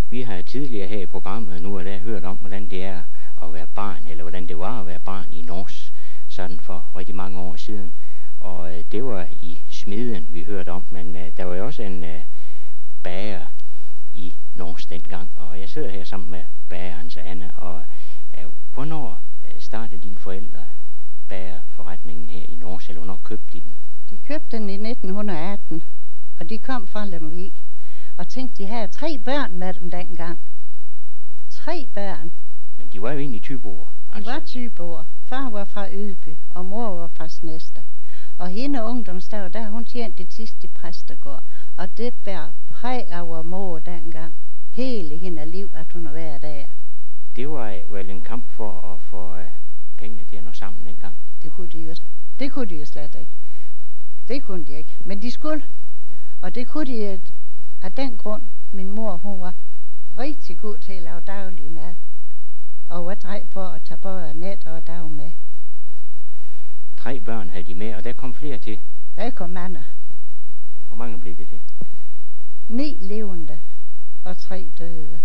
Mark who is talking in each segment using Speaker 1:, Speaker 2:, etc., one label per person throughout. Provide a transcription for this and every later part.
Speaker 1: Vi har tidligere her i programmet nu og der hørt om, hvordan det er at være barn, eller hvordan det var at være barn i Nors, sådan for rigtig mange år siden. Og det var i Smeden, vi hørte om, men der var jo også en bager i Nors dengang, og jeg sidder her sammen med bagerens Anne, og hvornår startede dine forældre bagerforretningen her i Nors, eller hvornår købte de den?
Speaker 2: De købte den i 1918, og de kom fra Lemvig, og tænkte, de havde 3 børn med dem dengang. 3 børn.
Speaker 1: Men de var jo egentlig tyboer.
Speaker 2: De var tyboer. Far var fra Ydby, og mor var fra Sneste. Og hende ungdomsdag, der hun tjente det sidste i Præstegård. Og det bærer præg af vor mor dengang. Hele hendes liv, at hun har været der.
Speaker 1: Det var vel en kamp for at få pengene til at nå sammen dengang.
Speaker 2: Det kunne de jo. Det kunne de jo slet ikke. Det kunne de ikke. Men de skulle. Ja. Og det kunne de af den grund. Min mor, hun var rigtig god til at lave daglig mad. Og var drej for at tage både net og dag med.
Speaker 1: 3 børn havde de med, og der kom flere til.
Speaker 2: Der kom mange.
Speaker 1: Ja, hvor mange blev det til?
Speaker 2: 9 levende og 3 døde.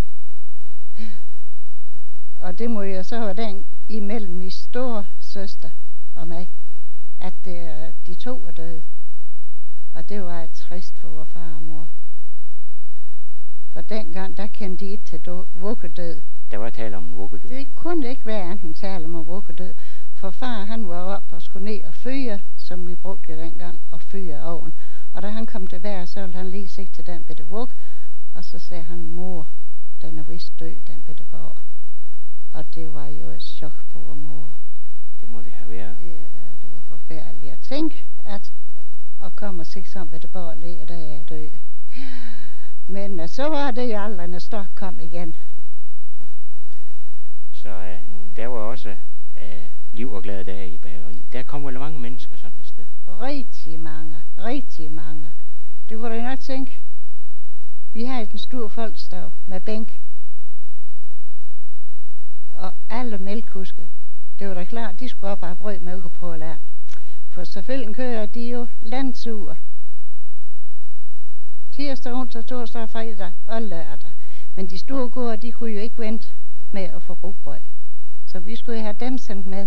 Speaker 2: Og det må jo så være den imellem min store søster og mig, at de 2 er døde. Og det var et trist for vor far og mor. For dengang, der kendte de ikke til vuggedød.
Speaker 1: Der var tale om en vuggedød.
Speaker 2: Det kunne ikke være enten tale om en vuggedød. For far, han var op og skulle ned og fyre, som vi brugte dengang, og fyre oven. Og da han kom tilbage, så ville han lige se til den bitte vug, og så sagde han, mor, den er vist død, den bitte borg. Og det var jo et chok for vor mor.
Speaker 1: Det må det have været.
Speaker 2: Ja, det var forfærdeligt at tænke, at komme og se sådan bitte borg lige, der er død. Men så var det jo aldrig, når Stok kom igen.
Speaker 1: Så der var også liv og glade dage i bageriet. Der kom vel mange mennesker sådan et sted?
Speaker 2: Rigtig mange, rigtig mange. Det kunne du nok tænke. Vi havde en stor folksdag med bænk. Og alle mælkhuske. Det var da klart, de skulle op og have brød med ude på land. For selvfølgelig kører de jo landsure. Tirsdag, onsdag, torsdag, fredag og lørdag. Men de store gårde, de kunne jo ikke vente med at få rugbrød. Så vi skulle have dem sendt med.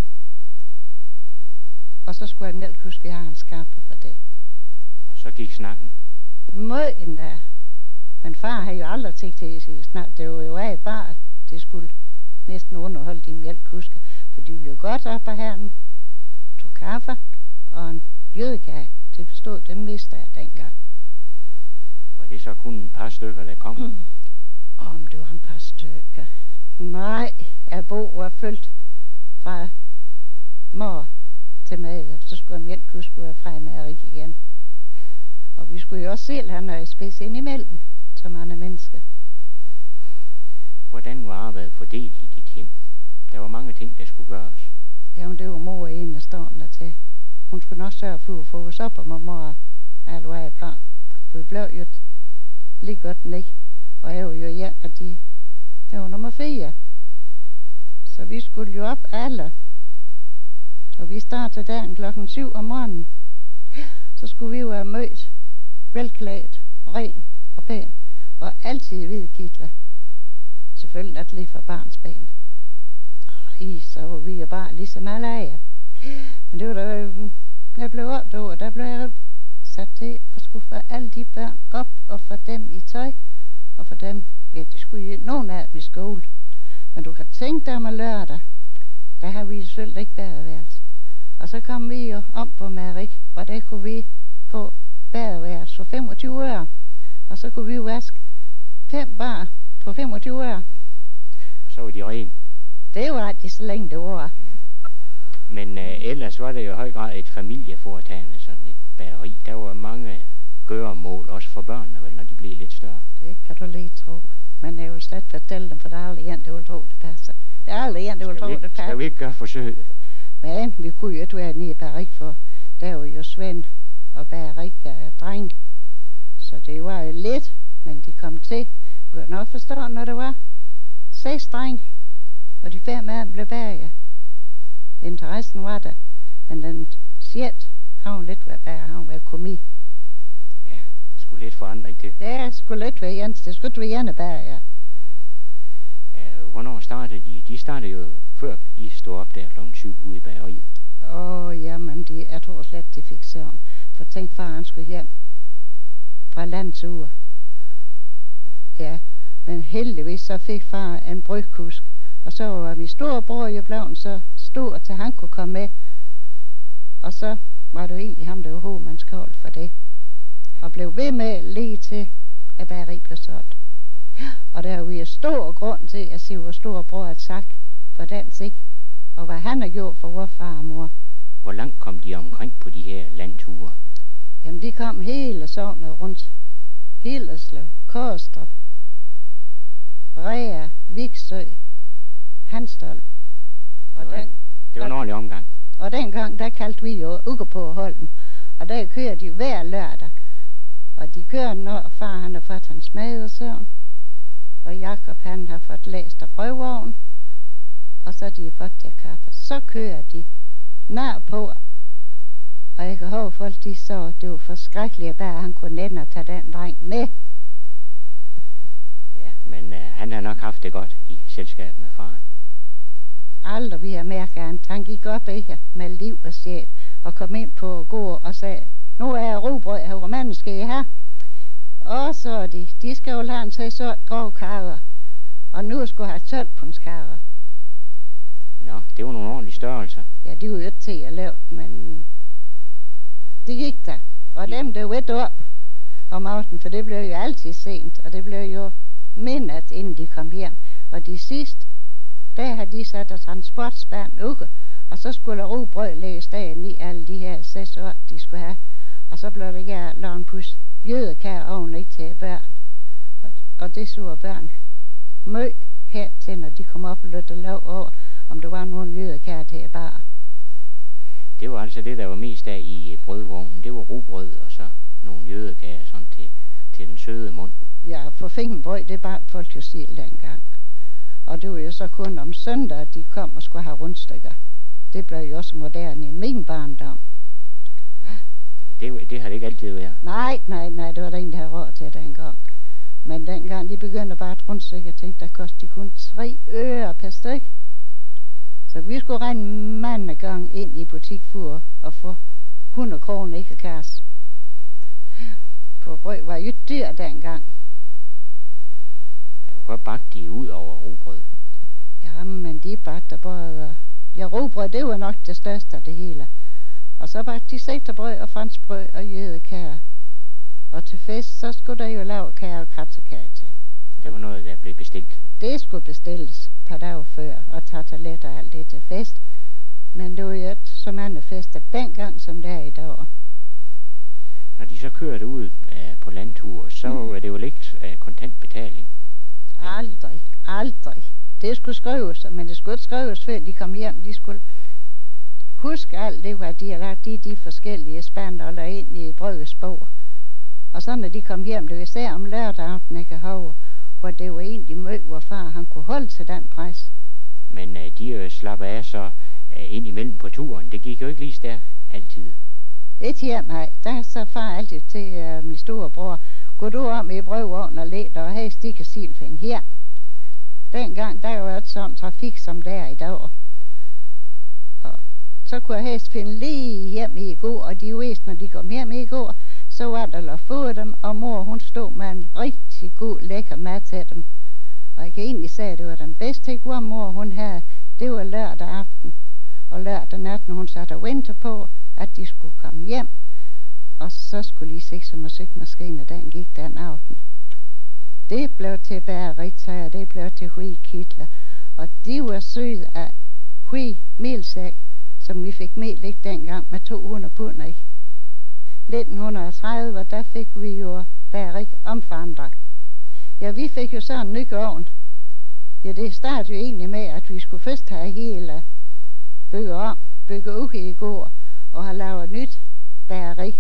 Speaker 2: Og så skulle jeg mælkhuske have hans kaffe for det.
Speaker 1: Og så gik snakken?
Speaker 2: Mød endda. Men far havde jo aldrig tænkt til at sige snak. Det var jo af bare, det skulle næsten underholde de mælkhuske. For de ville jo godt op af herren. Tog kaffe og en jødekage. Det bestod det meste af dengang.
Speaker 1: Var det så kun et par stykker, der kom?
Speaker 2: Om det var et par stykker. Nej, at Bo var fyldt fra mor til mad. Så skulle jeg mælkhuske være fra Marie igen. Og vi skulle jo også selv have noget spids ind imellem, som andre mennesker.
Speaker 1: Hvordan var arbejdet fordelt i dit hjem? Der var mange ting, der skulle gøres.
Speaker 2: Jamen, det var mor en af stående der til. Hun skulle nok sørge for at få os op, og mor alle var i par. For vi blev jo lige godt ned. Og jeg var jo en af de. Jeg var nummer 4. Så vi skulle jo op alle. Og vi startede dagen 7:00 om morgenen. Så skulle vi jo have mødt, velklædt, ren og pæn. Og altid hvide kitler. Selvfølgelig at lige fra barns ben. Ej, så var vi jo bare ligesom alle af. Men det var da, jeg blev opdaget, der blev jeg sat til at skulle få alle de børn op og få dem i tøj. Og for dem, ja, de skulle jo nogen af dem i skole. Men du kan tænke dig om lørdag, der har vi selvfølgelig ikke badeværelse. Og så kom vi jo om på Marik, og der kunne vi få badeværelse for 25 øre. Og så kunne vi jo vaske 5 bar for 25 øre.
Speaker 1: Og så var de rene.
Speaker 2: Det var de så længe det var.
Speaker 1: Men ellers var det jo i høj grad et familieforetagende, sådan et bageri. Der var mange gøremål, også for børnene, vel, når de blev lidt større.
Speaker 2: Det kan du lige tro. Men jeg vil slet fortælle dem, for der er aldrig en, der vil tro, det passer. Der er aldrig en, der vil tro, det passer.
Speaker 1: Skal vi ikke gøre forsøget?
Speaker 2: Men vi kunne jo ikke være nede i bageri, for der var jo Svend og bageri er dreng. Så det var jo lidt, men de kom til. Du kan nok forstå, når det var 6 dreng, og de 5 af dem blev bager. Interessen var der, men den 6, han lidt var bager, han var komi.
Speaker 1: Ja, det skulle lidt forandring til.
Speaker 2: Det skulle lidt være Jens, det skulle ikke være Janne bager.
Speaker 1: de startede jo før I stod op der klokken 7 ude i bageriet.
Speaker 2: Jamen, jeg tror slet, de fik søvn. For tænk, far han skulle hjem fra landsure. Ja, men heldigvis så fik far en brygkusk. Og så var min storebror jo blevet så stor, til han kunne komme med. Og så var det jo egentlig ham, der var hovedmandskål for det. Og blev ved med lige til, at bageri blev solgt. Og der er jo stor grund til at se, hvor storebror at sagt for den sig. Og hvad han har gjort for vor far og mor.
Speaker 1: Hvor langt kom de omkring på de her landture?
Speaker 2: Jamen, de kom hele sognet rundt. Hillerslev, Kårestrup, Rea, Viksø, Hanstholm.
Speaker 1: Det var en ordentlig omgang.
Speaker 2: Og dengang, der kaldte vi jo Uge på Holm. Og der kører de hver lørdag. Og de kører, når far han har fået hans mad og søvn. Og Jakob han har fået læst af brødvogn. Og så de har fået der kaffe. Så kører de nær på. Og jeg kan huske folk, de så, det var forskrækkeligt, at bare han kunne nænde at tage den dreng med.
Speaker 1: Ja, men han har nok haft det godt i selskab med faren.
Speaker 2: Aldrig vi har mærket, at han gik op ikke med liv og sjæl. Og kom ind på gård og sagde, nu er jeg rugbrød her, hvor manden skal I have? Og så de skal jo have en til sort grov karre. Og nu skulle have 12 punds karre.
Speaker 1: Nå, det var nogle ordentlige størrelser.
Speaker 2: Ja, de var jo ikke til at lave, men det gik der. Og dem, der var op om aftenen, for det blev jo altid sent, og det blev jo midnat, inden de kom hjem. Og de sidste, der havde de sat af transportspærn uge, og så skulle der rugbrød lægges dagen i alle de her 6 år, de skulle have. Og så blev der lavet en pus jødekær oven ikke til børn. Og det så børn møg her til, når de kom op og løtte lov over, om der var nogen jødekær til bare.
Speaker 1: Det var altså det, der var mest af i brødvognen. Det var rugbrød og så nogle jødekager sådan til den søde mund. Ja,
Speaker 2: for fingerbrød, det bare folk jo sild dengang. Og det var jo så kun om søndag, at de kom og skulle have rundstykker. Det blev jo også moderne i min barndom.
Speaker 1: Det har det ikke altid været.
Speaker 2: Nej, det var der ingen, der havde råd til dengang. Men dengang de begyndte bare et rundstykke, jeg tænkte, der kostede de kun 3 øre per stykke. Så vi skulle regne mange gange ind i butikfur og få 100 kroner ikke kasse. For brød var jo dyr dengang.
Speaker 1: Hvad bagte de ud over rugbrød?
Speaker 2: Jamen, de bagte både... Ja, rugbrød, det var nok det største af det hele. Og så bagte de sætterbrød og franskbrød og jødekager. Og til fest, så skulle der jo lave kager og kratsekage til.
Speaker 1: Det var noget, der blev bestilt?
Speaker 2: Det skulle bestilles par dage før, og tartelet og alt det til fest. Men det var jo ikke så mange fester dengang, som det er i dag.
Speaker 1: Når de så kørte ud på landtur, så var det jo ikke kontantbetaling?
Speaker 2: Aldrig. Det skulle skrives, men det skulle ikke skrives, før de kom hjem. De skulle huske alt det, hvad de har lagt i de forskellige spandler ind i brødets bog. Og så når de kom hjem, det var især om lørdag aften, jeg kan huske, hvor det var egentlig mød, hvor far han kunne holde til den pres.
Speaker 1: Men de slapper af så ind imellem på turen. Det gik jo ikke lige stærkt altid.
Speaker 2: Et hjem, nej. Der så far altid til min store bror, gå du om i brødvogn og læ dig, og hey, stikke silfen her. Dengang, der var jo ikke sådan trafik som der i dag. Og så kunne jeg helst finde lige hjem i går, og de vidste, når de kom hjem i går, så var der at få dem, og mor hun stod med en rigtig god, lækker mad til dem. Og jeg kan egentlig sige, at det var den bedste god mor hun havde. Det var lørdag aften. Og lørdag natten hun satte og ventede på, at de skulle komme hjem. Og så skulle de se som musikmaskiner, den gik den aften. Det blev til bæreritager, det blev til huikitler. Og de var syet af hui-milsæk, som vi fik med lidt dengang med 200 pund, ikke? 1930, der fik vi jo bærik omforandret. Ja, vi fik jo sådan en ny ovn. Ja, det startede jo egentlig med, at vi skulle først have hele bygge ud i går, og have lavet nyt bærik.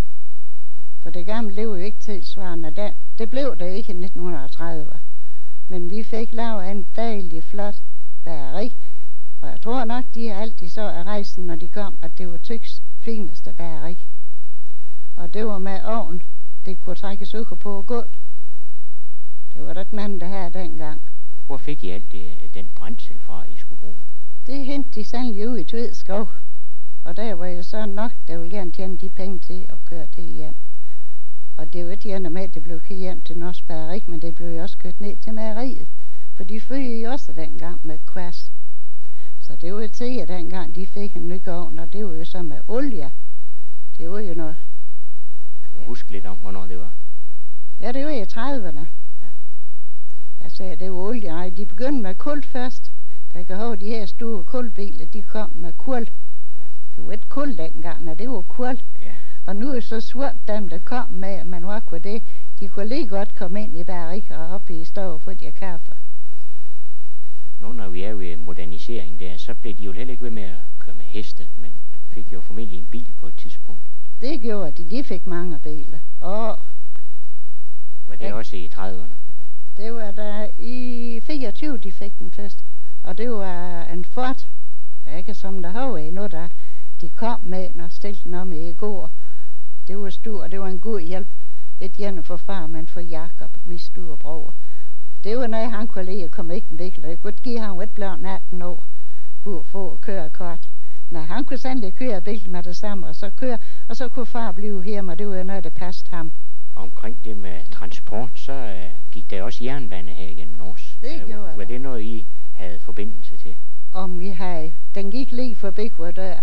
Speaker 2: For det gamle blev jo ikke tilsvarende. Det blev det ikke i 1930. Men vi fik lavet en dejlig flot bærik. Og jeg tror nok, de altid så af rejsen, når de kom, at det var Tyks fineste bærik. Og det var med ovn. Det kunne trækkes ud på gulv. Det var der et mand, der havde dengang.
Speaker 1: Hvor fik I alt den brændsel fra, I skulle bruge?
Speaker 2: Det hentede de sandelig ud i Tved skov. Og der var jo så nok, der ville gerne tjene de penge til at køre det hjem. Og det er jo ikke ender med, at det blev kørt hjem til Norsk Bageri, men det blev jo også kørt ned til mejeriet. For de fødte jo også dengang med kværs. Så det var jo til, at dengang de fik en ny ovn, og det var jo så med olie. Det var jo noget.
Speaker 1: Kan du huske lidt om, hvornår det var?
Speaker 2: Ja, det var i 30'erne.
Speaker 1: Ja.
Speaker 2: Jeg sagde, det var olie. Nej, de begyndte med kul først. Jeg kan huske, de her store kulbiler, de kom med kul.
Speaker 1: Ja.
Speaker 2: Det var ikke kul dengang, nej, det var kul.
Speaker 1: Ja.
Speaker 2: Og nu er det så svært dem, der kom med, men hvad kunne det? De kunne lige godt komme ind i bageriet og op i stå og få de kaffe.
Speaker 1: Nu når vi er ved modernisering der, så blev de jo heller ikke ved med at køre med heste, men fik jo formentlig en bil på et tidspunkt.
Speaker 2: Det gjorde de. De fik mange biler.
Speaker 1: Var det
Speaker 2: Ja.
Speaker 1: også i 30'erne?
Speaker 2: Det var der i 24, de fik den først. Og det var en Ford. Ikke som der har endnu, der de kom med, når stillede den om i går. Det var stor, og det var en god hjælp. Ikke hjemme for far, men for Jakob, min store bror. Det var noget, han kunne lide at komme i en bil. Jeg kunne give ham et blot 18 år for at få kørekort. Nej, han kunne sandelig køre bilen med det samme, og så kunne far blive hjemme, og det var noget, der passede ham.
Speaker 1: Omkring det med transport, så gik der også jernbane her igennem Nors.
Speaker 2: Det gjorde
Speaker 1: Var det noget, I havde forbindelse til?
Speaker 2: Om vi havde. Den gik lige forbi vores dør.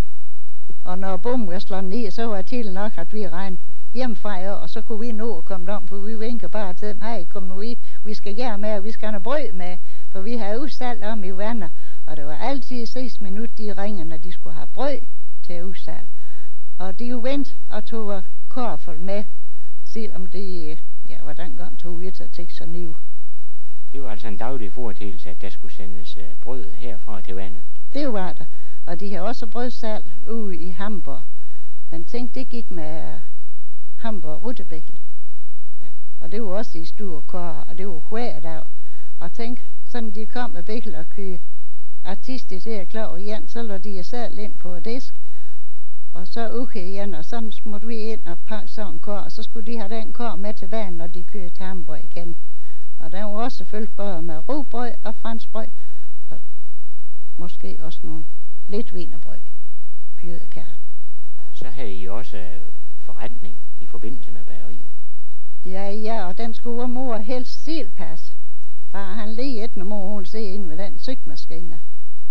Speaker 2: Og når bomben var slået ned, så var det til nok, at vi regnede hjemmefra, og så kunne vi nå at komme om, for vi vinker bare til dem, hey, kom nu, vi skal gøre med, og vi skal have brød med, for vi havde udsalg om i vandet, og det var altid 6 minutter, de ringede, når de skulle have brød til udsalg. Og de jo vendt og tog korfel med, selvom de, ja, hvordan gang tog vi til så new.
Speaker 1: Det var altså en daglig foretagelse, at der skulle sendes brød herfra til vandet.
Speaker 2: Det var der, og de har også brødsalg ude i Hamburg. Men tænk, det gik med Hamburg Rutebil.
Speaker 1: Ja.
Speaker 2: Og det var også i store kår, og det var hver dag. Og tænk, sådan de kom med bil og kø. Artister til at klar igen, så lå de selv ind på disk. Og så okay igen, og så måtte vi ind og pakke sådan en kår, og så skulle de have den kår med til banen, når de kørte til Hamburg igen. Og den var også fyldt både med rugbrød og franskbrød, og måske også nogle lidt wienerbrød. Jødekær.
Speaker 1: Så havde I også forretning i forbindelse med bageriet.
Speaker 2: Ja, og den skulle mor helst selv passe. Far han lige et, når mor hun ser ind ved den sygmaskine.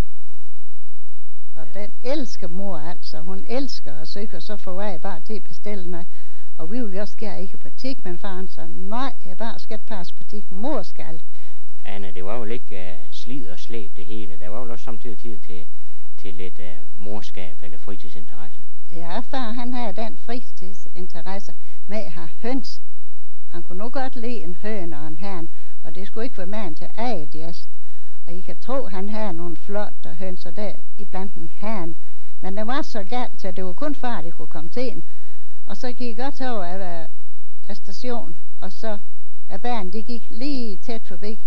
Speaker 2: Og den elsker mor altså. Hun elsker at syge, og så får jeg bare til at bestille noget. Og vi vil også gerne ikke i butik, men faren sagde, nej, jeg bare skal passe butik. Mor skal.
Speaker 1: Anna, det var jo ikke slid og slæb det hele. Der var jo også samtidig tid til lidt morskab eller fritidsinteresse.
Speaker 2: Ja, far han havde den fritidsinteresse med at have høns. Han kunne nu godt lide en høn og en hern, og det skulle ikke være mand til Adias. Og I kan tro, han havde nogle flotte hønser der iblandt en hern. Men det var så galt, at det var kun far, der kunne komme til en. Og så gik jeg godt over af stationen, og så af banen, de gik lige tæt forbi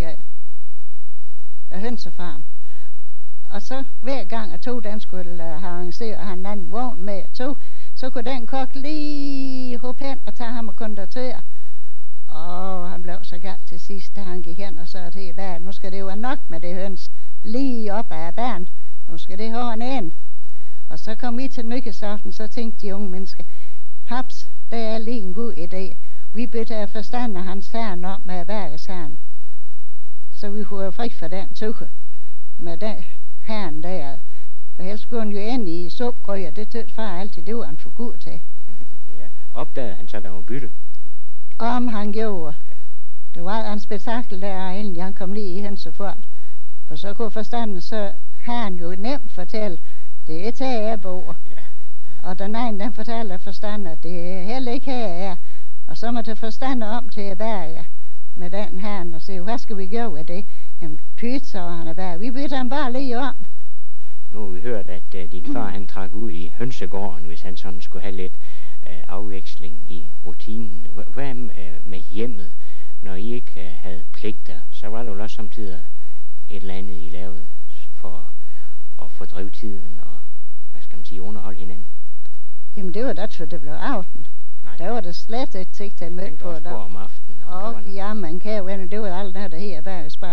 Speaker 2: af hønsefarm. Og så hver gang at den skulle have arrangeret og have en anden vogn med så kunne den kok lige hoppe hen og tage ham og konduktøre. Og han blev så galt til sidst, da han gik hen og sagde til banen, nu skal det jo være nok med det høns lige op ad banen. Nu skal det have en end. Og så kom vi til Nykkesaften, så tænkte de unge mennesker, haps, det er lige en god idé. Vi bødte forstand af hans herren op med Berges herren. Så vi kunne være fri for den tukke med den herren der. For helst skulle han jo ind i supgrøg, og det tødte far altid, det var han for god til.
Speaker 1: Ja, opdagede han så, der var bytte?
Speaker 2: Om han gjorde.
Speaker 1: Ja.
Speaker 2: Det var en spektakel der, egentlig han kom lige i hønsefold. For så kunne forstanden, så har han jo nemt fortælle, det er til jeg bor.
Speaker 1: Ja.
Speaker 2: Og den ene, den fortæller forstanden, at det er heller ikke her er. Og så må det forstande om til Berge med den her, og se, hvad skal vi gøre ved det? Jamen, pizza og han er Berge. Vi bytter ham bare lige om.
Speaker 1: Nu har vi hørt, at din far han trak ud i hønsegården, hvis han sådan skulle have lidt afveksling i rutinen. Hvad med hjemmet? Når I ikke havde pligter, så var der jo også samtidig et eller andet, I lavede for at fordrive tiden og, hvad skal man sige, underholde hinanden.
Speaker 2: Jamen, det var derfor, det blev aften.
Speaker 1: Nej.
Speaker 2: Der var det slet ikke til at møde på
Speaker 1: der.
Speaker 2: Der.
Speaker 1: Om aftenen.
Speaker 2: Og ja, man kan jo vende, det var alt der her Berges bare, de måtte komme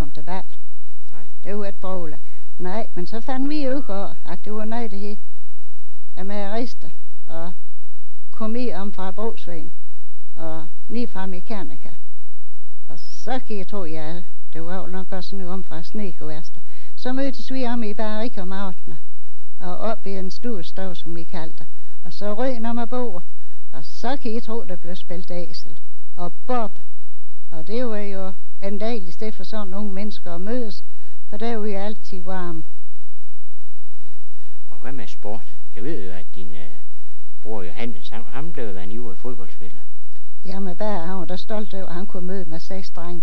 Speaker 2: komme til bal.
Speaker 1: Nej.
Speaker 2: Det var et brøvle. Nej, men så fandt vi ud af, at det var noget, det hed Amerister og kom i om fra Brugsvejen og lige fra Mekanika. Og så kan jeg tro, ja, det var jo nok også nu om fra Snekeværster. Så mødtes vi om i Barik og Mautner og op i en stor stov, som vi kaldte. Og så røg når man bor. Og så kan jeg tro, der blev spillet æsel og bob. Og det var jo en dejlig sted for sådan nogle mennesker at mødes, for der var jo altid varme.
Speaker 1: Ja. Og hvad med sport? Jeg ved jo, at din bror Johannes, han blev da en ivrig fodboldspiller.
Speaker 2: Jamen bare, han var da stolt over, at han kunne møde med 6 drenge.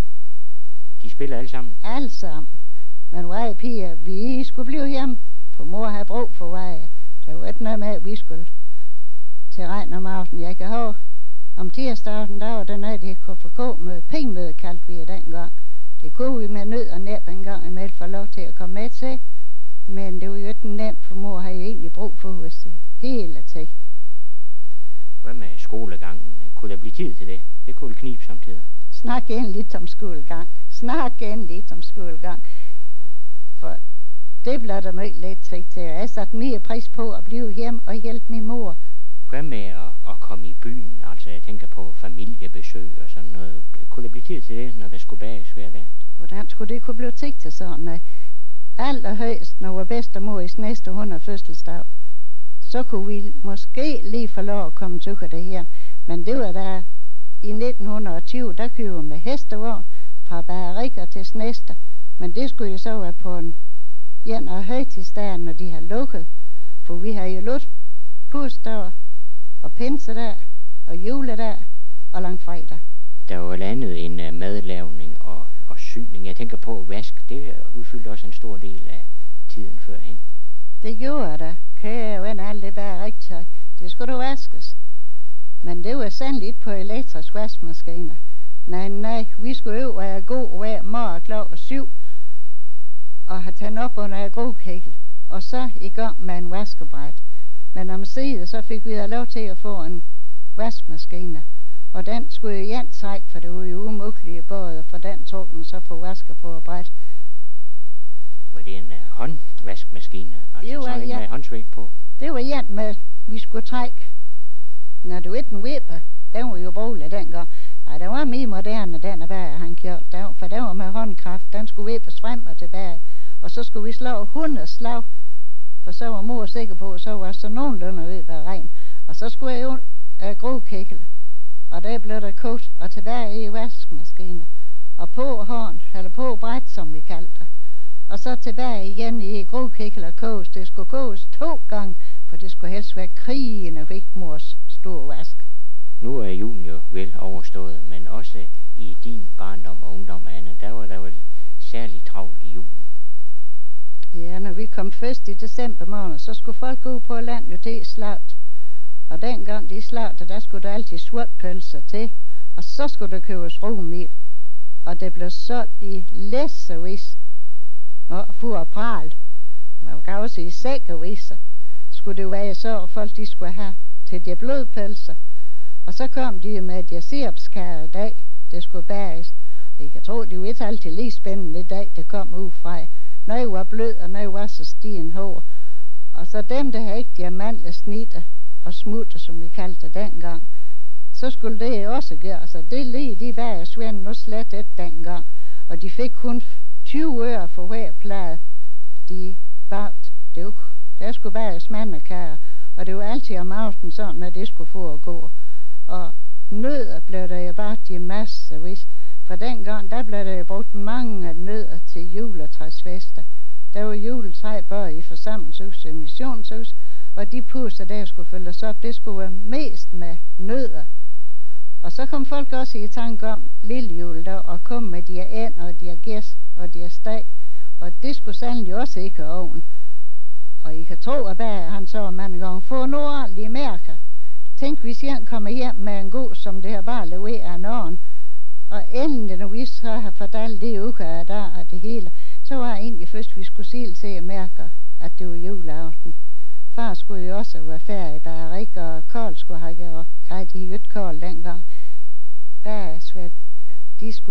Speaker 1: De spiller alle sammen?
Speaker 2: Alle sammen. Men vej piger, vi skulle blive hjemme, for mor havde brug for vej. Det var ikke noget med, at vi skulle til regn om aftenen. Jeg kan huske, om tirsdagen, der var der noget, det kunne få med pengemøde, kaldte vi det dengang. Det kunne vi med nød og næb en gang imellem få lov til at komme med til. Men det var jo ikke nemt, for mor havde jo egentlig brug for os i hele tiden.
Speaker 1: Hvad med skolegangen? Kunne der blive tid til det? Det kunne knibe samtidig.
Speaker 2: Snak endelig lidt om skolegang. Snak endelig lidt om skolegang. For det blev der meget let tid til. Jeg satte mere pris på at blive hjemme og hjælpe min mor.
Speaker 1: Hvad med at komme i byen? Altså jeg tænker på familiebesøg og sådan noget. Kunne der blive tid til det, når der skulle bages hver dag?
Speaker 2: Hvordan skulle det kunne blive tid til sådan noget? Allerhøjst, når vores bedstemor i næste 100 fødselsdag, så kunne vi måske lige få lov at komme til det her. Men det var da i 1920, der køber med hestevogn fra Barik til Snester. Men det skulle jo så være på en af højtidsdagen, når de har lukket. For vi har jo luft påsdag og pinsedag og juledag og langfredag.
Speaker 1: Der var jo andet end madlavning og syning. Jeg tænker på vask. Det udfyldte også en stor del af tiden førhen.
Speaker 2: Det gjorde jeg da. Kære ven, alt det bare rigtigt. Det skulle da vaskes. Men det var sandelig ikke på elektrisk vaskemaskiner. Nej, vi skulle jo være god hver morgen klokken 7 og have tændt op under en grokægel. Og så i gang med en vaskebræt. Men om siden så fik vi da lov til at få en vaskemaskine. Og den skulle jo igen trække, for det var jo umuligt både, for den tog den så for vasker på et bræt.
Speaker 1: Var det en håndvaskemaskine? Altså
Speaker 2: det var
Speaker 1: så ikke med håndsving på? Det
Speaker 2: var igen med, vi skulle trække. Når du ikke en vipper, den var jo brugelig dengang. Nej, den var mere moderne, den er bare, han gjorde. For den var med håndkraft, den skulle vippes frem og tilbage. Og så skulle vi slå 100 slag, for så var mor sikker på, så var så nogenlunde ved at være ren. Og så skulle jeg jo grokægel, og der blev der kogt, og tilbage i vaskemaskiner. Og på hånd, eller på bræt, som vi kaldte det. Og så tilbage igen i grokægel og koges. Det skulle koges 2 gange, for det skulle helst være krigende fik mors store vask.
Speaker 1: Nu er julen jo vel overstået, men også i din barndom og ungdom, Anne, der var der vel særligt travlt i julen.
Speaker 2: Ja, når vi kom først i december måned, så skulle folk gå på land jo til slagt. Og dengang de slagte, der skulle der altid sortpølser til, og så skulle der købes rumel. Og det blev solgt i læssevis og for at prale. Man kan også i sækkeviser skulle det være så, at folk de skulle have til de blodpølser. Og så kom de med de sirupskager i dag, det skulle bages. Og I kan tro, det var ikke altid lige spændende i dag, det kom ud fra. Noget var blød, og noget var så stigen hår. Og så dem, der havde ikke diamanter, snitter og smutter, som vi kaldte det dengang, så skulle det også gøre. Så det lige de bager svend nu slet ikke dengang. Og de fik kun 20 øre for hver plade, de bagt. Der skulle bages mandekager, og det var altid om aftenen sådan, når det skulle foregå. Og nødder blev der jo bagt i massevis. For dengang, der blev der jo brugt mange nødder til juletræsfester. Der var juletræ både i forsamlingshus og missionshus, og de pusser der skulle følges op, det skulle være mest med nødder. Og så kom folk også i tanke om lille jul der, og kom med de and og de gæs og de steg, og det skulle sandelig også ikke oven. Og I kan tro, at bare han så mange gange, få nu ordentlige mærker. Tænk, hvis jeg kommer hjem med en god, som det her bare leverer en ånd. Og endelig, når vi så har fortalt det uge af der og det hele, så var det egentlig først, vi skulle sige til at mærke, at det var juleaften. Far skulle jo også være færdig i Barik, og Karl skulle have gjort. Nej, de havde jo ikke Karl dengang. Bagersvend. De skulle jo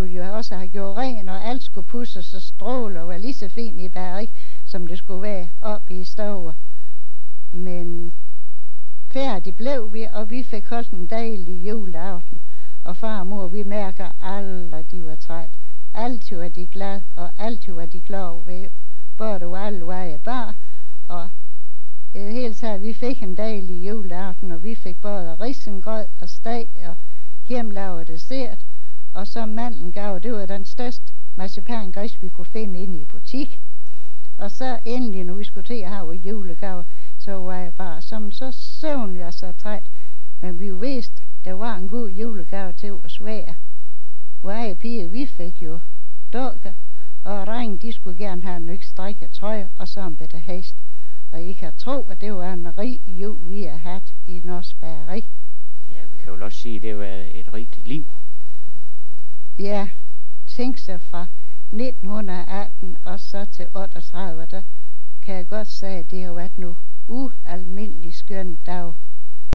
Speaker 2: også have gjort ren, og alt skulle pudses og stråle og være lige så fint i bageri, som det skulle være oppe i stove. Men færdig blev vi, og vi fik holdt en dejlig juleaften. Og far og mor, vi mærker aldrig, de var træt. Altid var de glade, og altid var de glade ved, både og alle veje bar. Og i det hele taget, vi fik en dejlig juleaften, og vi fik både risengrød og steg og hjemmelavet dessert. Og så mandelgave, det var den største marcipangris, vi kunne finde inde i butik. Og så endelig, når vi skulle til at have julegave, så var jeg bare som så søvnlig og så træt. Men vi vidste, der var en god julegave til os hver. Veje piger, vi fik jo dukker, og drengen, de skulle gerne have en ny strikket trøje og så en bedre hest. Og I kan tro, at det var en rig jul, vi har haft i Norsk Bageri.
Speaker 1: Ja, vi kan jo også sige, at det var et rigt liv.
Speaker 2: Ja, tænk sig fra 1918 og så til 38, der kan jeg godt sige, at det har været nu